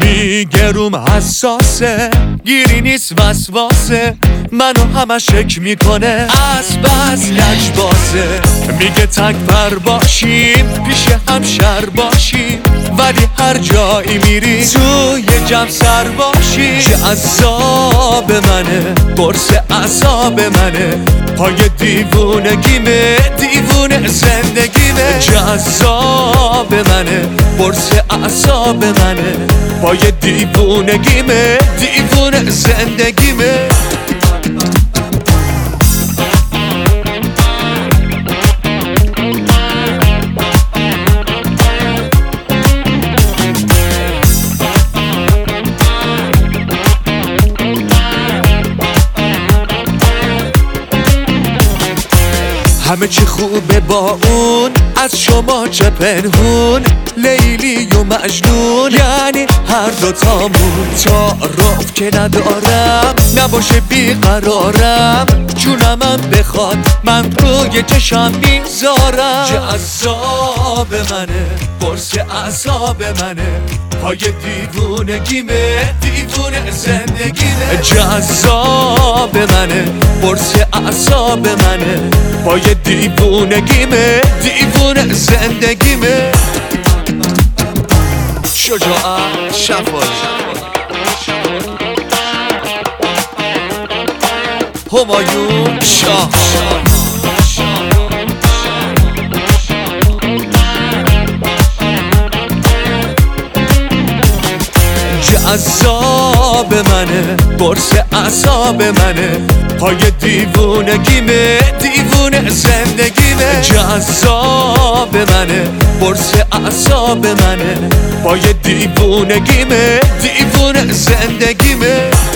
میگه روم حساسه، گیری نیست وسواسه، منو همه شک میکنه از بس لجبازه. میگه تک پر باشیم پیش هم شر باشیم، ولی هر جایی میری توی جمع سر باشی. جذاب منه قرص اعصاب منه، پای دیوونگیمه دیوونه زندگیمه. جذاب منه قرص اعصاب منه، پای دیوونگیمه دیوونه زندگیمه. همه چی خوبه با اون، از شما چه پنهون، لیلی و مجنون یعنی هر دوتامون. تعارف که ندارم نباشه بیقرارم، جونمم بخواد من روی چشم میذارم. جذاب منه قرص اعصاب منه، پای دیوونگیمه دیوونه زندگیمه. جذاب منه قرص اعصاب منه، پای دیوونگیمه دیوونه زندگیمه. شجاعت شفایی همایون شاه. جذاب منه قرص اعصاب منه، پای دیوونگیمه دیوونه زندگیمه. جذاب منه قرص اعصاب منه، پای دیوونگیمه دیوونه زندگیمه.